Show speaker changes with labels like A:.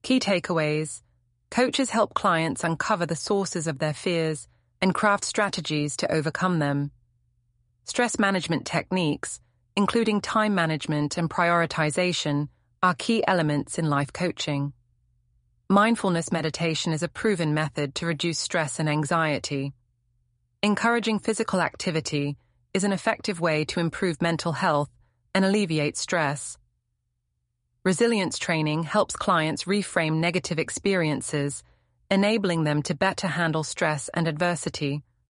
A: Key takeaways. Coaches help clients uncover the sources of their fears and craft strategies to overcome them. Stress management techniques, including time management and prioritization, are key elements in life coaching. Mindfulness meditation is a proven method to reduce stress and anxiety. Encouraging physical activity is an effective way to improve mental health and alleviate stress. Resilience training helps clients reframe negative experiences, enabling them to better handle stress and adversity.